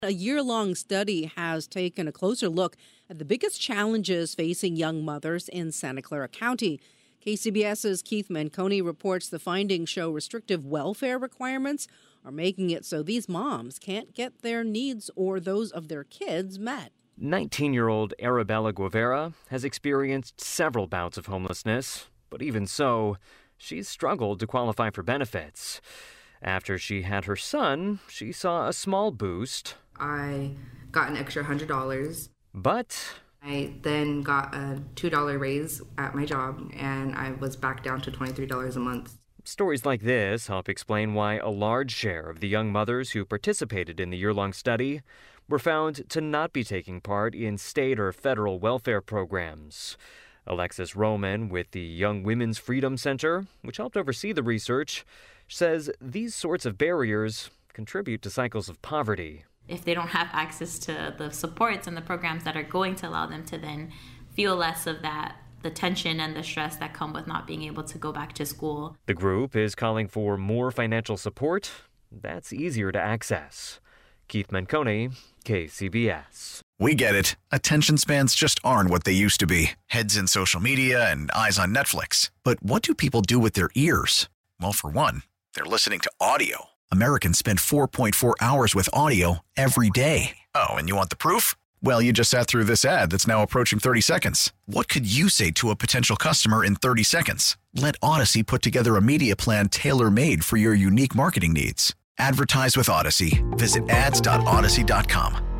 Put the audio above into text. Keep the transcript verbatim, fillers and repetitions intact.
A year-long study has taken a closer look at the biggest challenges facing young mothers in Santa Clara County. KCBS's Keith Manconi reports the findings show restrictive welfare requirements are making it so these moms can't get their needs or those of their kids met. nineteen-year-old Arabella Guevara has experienced several bouts of homelessness, but even so, she's struggled to qualify for benefits. After she had her son, she saw a small boost. I got an extra one hundred dollars. But I then got a two dollars raise at my job, and I was back down to twenty-three dollars a month. Stories like this help explain why a large share of the young mothers who participated in the year-long study were found to not be taking part in state or federal welfare programs. Alexis Roman with the Young Women's Freedom Center, which helped oversee the research, says these sorts of barriers contribute to cycles of poverty. If they don't have access to the supports and the programs that are going to allow them to then feel less of that, the tension and the stress that come with not being able to go back to school. The group is calling for more financial support that's easier to access. Keith Manconi, K C B S. We get it. Attention spans just aren't what they used to be. Heads in social media and eyes on Netflix. But what do people do with their ears? Well, for one, they're listening to audio. Americans spend four point four hours with audio every day. Oh, and you want the proof? Well, you just sat through this ad that's now approaching thirty seconds. What could you say to a potential customer in thirty seconds? Let Odyssey put together a media plan tailor-made for your unique marketing needs. Advertise with Odyssey. Visit ads dot odyssey dot com.